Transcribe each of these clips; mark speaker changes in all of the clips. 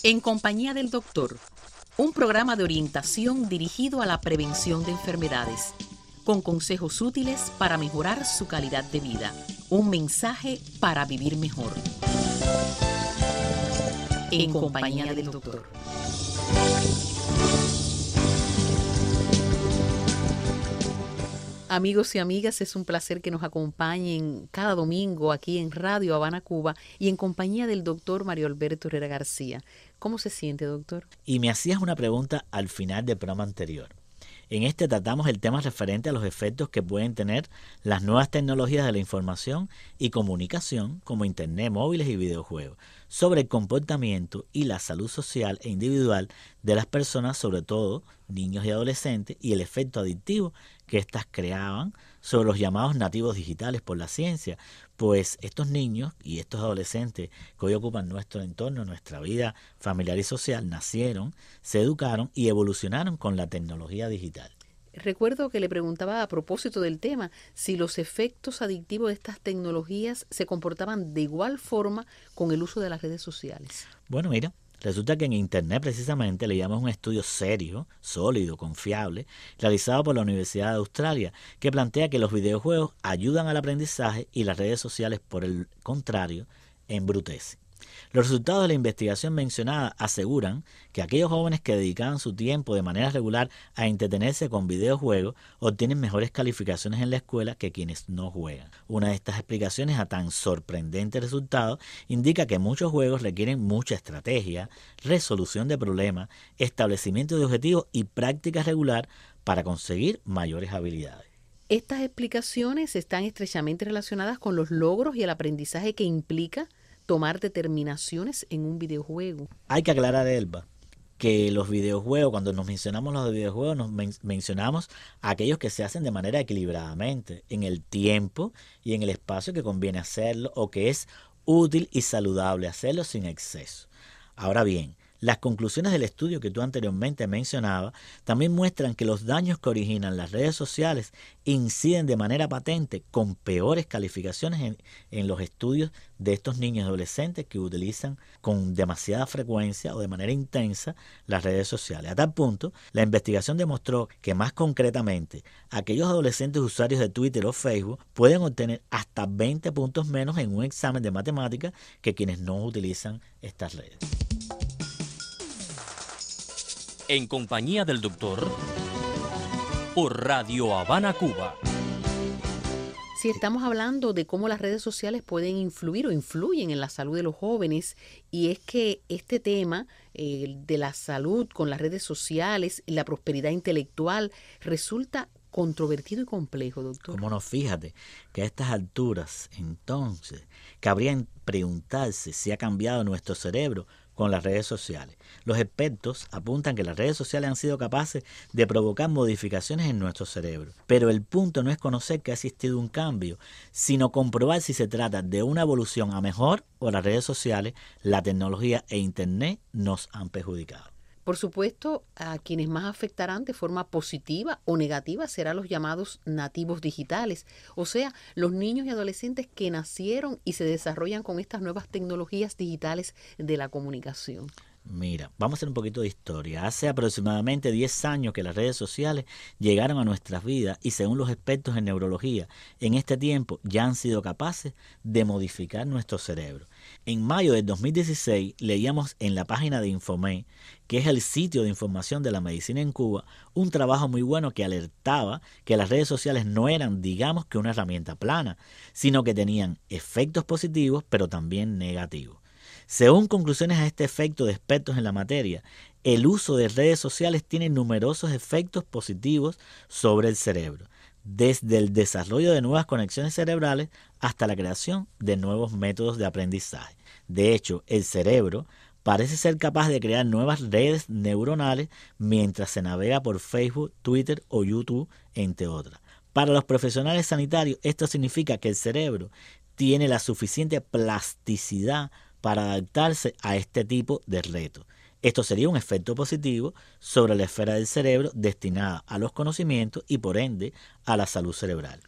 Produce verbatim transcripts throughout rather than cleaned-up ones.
Speaker 1: En compañía del doctor, un programa de orientación dirigido a la prevención de enfermedades, con consejos útiles para mejorar su calidad de vida. Un mensaje para vivir mejor. En compañía del doctor. Amigos y amigas, es un placer que nos acompañen cada domingo aquí en Radio Habana, Cuba, y en compañía del doctor Mario Alberto Herrera García. ¿Cómo se siente, doctor?
Speaker 2: Y me hacías una pregunta al final del programa anterior. En este tratamos el tema referente a los efectos que pueden tener las nuevas tecnologías de la información y comunicación, como Internet, móviles y videojuegos, sobre el comportamiento y la salud social e individual de las personas, sobre todo niños y adolescentes, y el efecto adictivo que éstas creaban sobre los llamados nativos digitales por la ciencia, pues estos niños y estos adolescentes que hoy ocupan nuestro entorno, nuestra vida familiar y social, nacieron, se educaron y evolucionaron con la tecnología digital.
Speaker 1: Recuerdo que le preguntaba a propósito del tema si los efectos adictivos de estas tecnologías se comportaban de igual forma con el uso de las redes sociales.
Speaker 2: Bueno, mira, resulta que en Internet precisamente leíamos un estudio serio, sólido, confiable, realizado por la Universidad de Australia, que plantea que los videojuegos ayudan al aprendizaje y las redes sociales, por el contrario, embrutecen. Los resultados de la investigación mencionada aseguran que aquellos jóvenes que dedicaban su tiempo de manera regular a entretenerse con videojuegos obtienen mejores calificaciones en la escuela que quienes no juegan. Una de estas explicaciones a tan sorprendente resultado indica que muchos juegos requieren mucha estrategia, resolución de problemas, establecimiento de objetivos y práctica regular para conseguir mayores habilidades.
Speaker 1: Estas explicaciones están estrechamente relacionadas con los logros y el aprendizaje que implica tomar determinaciones en un videojuego.
Speaker 2: Hay que aclarar, Elba, que los videojuegos, cuando nos mencionamos los videojuegos, nos men- mencionamos aquellos que se hacen de manera equilibradamente, en el tiempo y en el espacio que conviene hacerlo, o que es útil y saludable hacerlo sin exceso. Ahora bien, las conclusiones del estudio que tú anteriormente mencionabas también muestran que los daños que originan las redes sociales inciden de manera patente con peores calificaciones en, en los estudios de estos niños y adolescentes que utilizan con demasiada frecuencia o de manera intensa las redes sociales. A tal punto, la investigación demostró que más concretamente aquellos adolescentes usuarios de Twitter o Facebook pueden obtener hasta veinte puntos menos en un examen de matemáticas que quienes no utilizan estas redes.
Speaker 3: En compañía del doctor, por Radio Habana, Cuba.
Speaker 1: Si estamos hablando de cómo las redes sociales pueden influir o influyen en la salud de los jóvenes, y es que este tema eh, de la salud con las redes sociales y la prosperidad intelectual resulta controvertido y complejo, doctor.
Speaker 2: Cómo no, fíjate que a estas alturas, entonces, cabría preguntarse si ha cambiado nuestro cerebro con las redes sociales. Los expertos apuntan que las redes sociales han sido capaces de provocar modificaciones en nuestro cerebro. Pero el punto no es conocer que ha existido un cambio, sino comprobar si se trata de una evolución a mejor o las redes sociales, la tecnología e Internet nos han perjudicado.
Speaker 1: Por supuesto, a quienes más afectarán de forma positiva o negativa serán los llamados nativos digitales, o sea, los niños y adolescentes que nacieron y se desarrollan con estas nuevas tecnologías digitales de la comunicación.
Speaker 2: Mira, vamos a hacer un poquito de historia. Hace aproximadamente diez años que las redes sociales llegaron a nuestras vidas y, según los expertos en neurología, en este tiempo ya han sido capaces de modificar nuestro cerebro. En mayo del dos mil dieciséis leíamos en la página de Infomé, que es el sitio de información de la medicina en Cuba, un trabajo muy bueno que alertaba que las redes sociales no eran, digamos, que una herramienta plana, sino que tenían efectos positivos, pero también negativos. Según conclusiones a este efecto de expertos en la materia, el uso de redes sociales tiene numerosos efectos positivos sobre el cerebro, desde el desarrollo de nuevas conexiones cerebrales hasta la creación de nuevos métodos de aprendizaje. De hecho, el cerebro parece ser capaz de crear nuevas redes neuronales mientras se navega por Facebook, Twitter o YouTube, entre otras. Para los profesionales sanitarios, esto significa que el cerebro tiene la suficiente plasticidad para adaptarse a este tipo de retos. Esto sería un efecto positivo sobre la esfera del cerebro destinada a los conocimientos y por ende a la salud cerebral.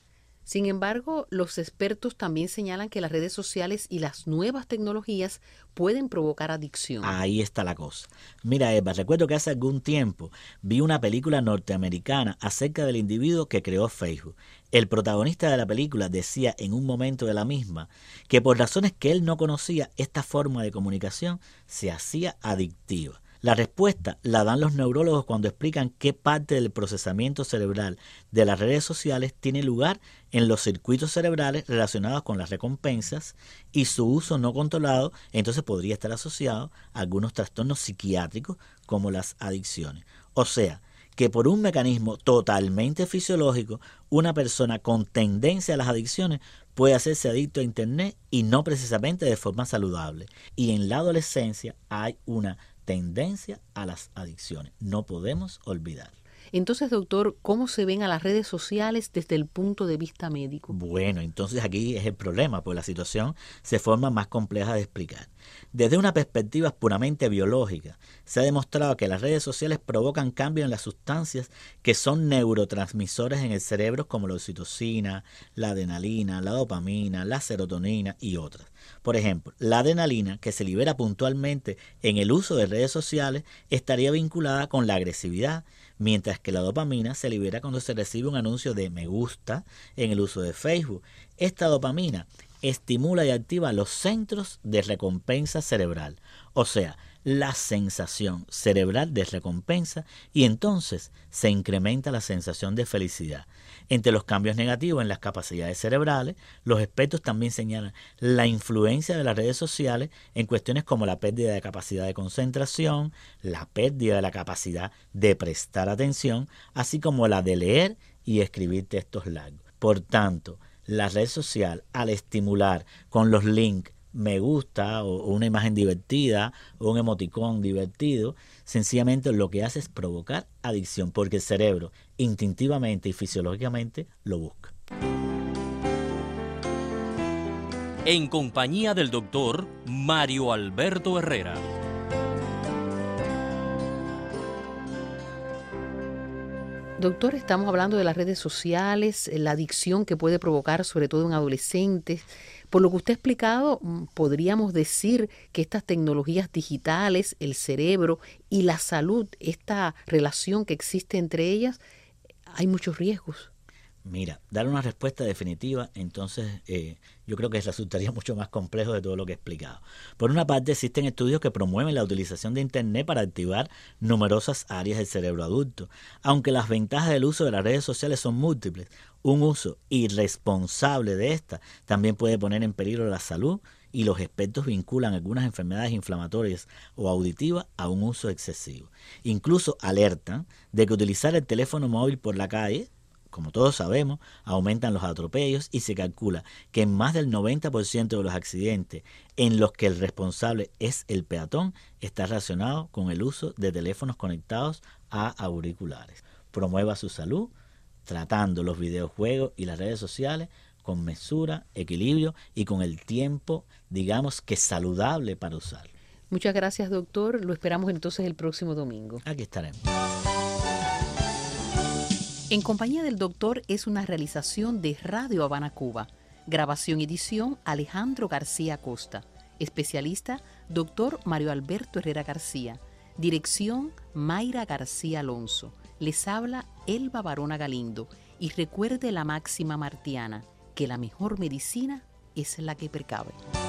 Speaker 1: Sin embargo, los expertos también señalan que las redes sociales y las nuevas tecnologías pueden provocar adicción.
Speaker 2: Ahí está la cosa. Mira, Eva, recuerdo que hace algún tiempo vi una película norteamericana acerca del individuo que creó Facebook. El protagonista de la película decía en un momento de la misma que por razones que él no conocía, esta forma de comunicación se hacía adictiva. La respuesta la dan los neurólogos cuando explican qué parte del procesamiento cerebral de las redes sociales tiene lugar en los circuitos cerebrales relacionados con las recompensas, y su uso no controlado entonces podría estar asociado a algunos trastornos psiquiátricos como las adicciones. O sea, que por un mecanismo totalmente fisiológico, una persona con tendencia a las adicciones puede hacerse adicto a Internet y no precisamente de forma saludable. Y en la adolescencia hay una tendencia a las adicciones. No podemos olvidar.
Speaker 1: Entonces, doctor, ¿cómo se ven a las redes sociales desde el punto de vista médico?
Speaker 2: Bueno, entonces aquí es el problema, pues la situación se forma más compleja de explicar. Desde una perspectiva puramente biológica, se ha demostrado que las redes sociales provocan cambios en las sustancias que son neurotransmisores en el cerebro, como la oxitocina, la adrenalina, la dopamina, la serotonina y otras. Por ejemplo, la adrenalina, que se libera puntualmente en el uso de redes sociales, estaría vinculada con la agresividad, mientras que la dopamina se libera cuando se recibe un anuncio de me gusta en el uso de Facebook. Esta dopamina estimula y activa los centros de recompensa cerebral, o sea, la sensación cerebral de recompensa, y entonces se incrementa la sensación de felicidad. Entre los cambios negativos en las capacidades cerebrales, los expertos también señalan la influencia de las redes sociales en cuestiones como la pérdida de capacidad de concentración, la pérdida de la capacidad de prestar atención, así como la de leer y escribir textos largos. Por tanto, la red social, al estimular con los links me gusta o una imagen divertida o un emoticón divertido, sencillamente lo que hace es provocar adicción, porque el cerebro instintivamente y fisiológicamente lo busca.
Speaker 3: En compañía del doctor Mario Alberto Herrera.
Speaker 1: Doctor, estamos hablando de las redes sociales, la adicción que puede provocar sobre todo en adolescentes. Por lo que usted ha explicado, podríamos decir que estas tecnologías digitales, el cerebro y la salud, esta relación que existe entre ellas, hay muchos riesgos.
Speaker 2: Mira, dar una respuesta definitiva, entonces eh, yo creo que resultaría mucho más complejo de todo lo que he explicado. Por una parte, existen estudios que promueven la utilización de Internet para activar numerosas áreas del cerebro adulto. Aunque las ventajas del uso de las redes sociales son múltiples, un uso irresponsable de esta también puede poner en peligro la salud, y los expertos vinculan algunas enfermedades inflamatorias o auditivas a un uso excesivo. Incluso alertan de que utilizar el teléfono móvil por la calle, como todos sabemos, aumentan los atropellos, y se calcula que en más del noventa por ciento de los accidentes en los que el responsable es el peatón está relacionado con el uso de teléfonos conectados a auriculares. Promueva su salud tratando los videojuegos y las redes sociales con mesura, equilibrio y con el tiempo, digamos que saludable para usarlo.
Speaker 1: Muchas gracias, doctor. Lo esperamos entonces el próximo domingo.
Speaker 2: Aquí estaremos.
Speaker 1: En compañía del doctor es una realización de Radio Habana Cuba. Grabación y edición Alejandro García Costa. Especialista doctor Mario Alberto Herrera García. Dirección Mayra García Alonso. Les habla Elba Barona Galindo. Y recuerde la máxima martiana, que la mejor medicina es la que precave.